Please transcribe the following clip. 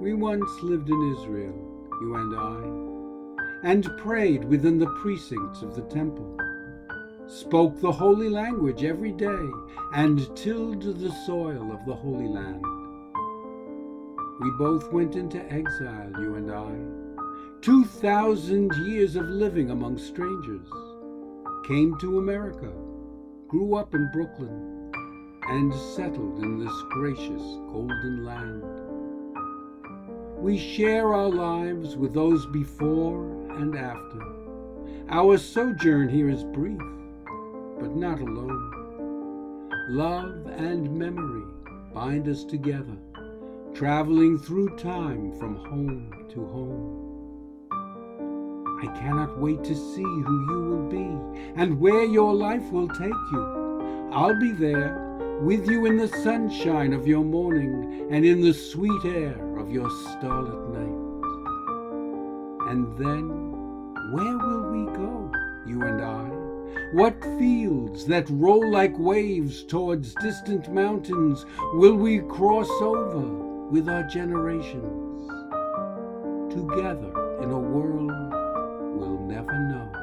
We once lived in Israel, you and I, and prayed within the precincts of the temple, spoke the holy language every day, and tilled the soil of the Holy Land. We both went into exile, you and I, 2,000 years of living among strangers, came to America, grew up in Brooklyn, and settled in this gracious golden land. We share our lives with those before and after. Our sojourn here is brief, but not alone. Love and memory bind us together, traveling through time from home to home. I cannot wait to see who you will be and where your life will take you. I'll be there with you in the sunshine of your morning and in the sweet air of your starlit night. And then, where will we go, you and I? What fields that roll like waves towards distant mountains will we cross over with our generations, together in a world we'll never know?